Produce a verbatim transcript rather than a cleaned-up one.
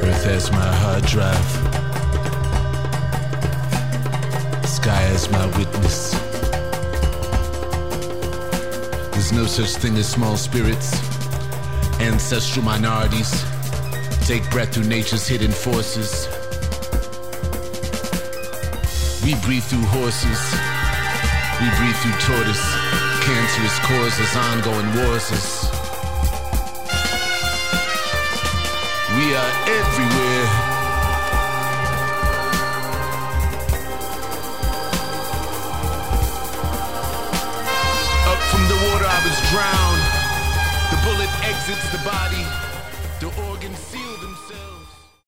Earth as my hard drive. Sky as my witness. There's no such thing as small spirits. Ancestral minorities take breath through nature's hidden forces. We breathe through horses. We breathe through tortoise. Cancerous causes, ongoing wars. We are everywhere. Up from the water I was drowned. The bullet exits the body.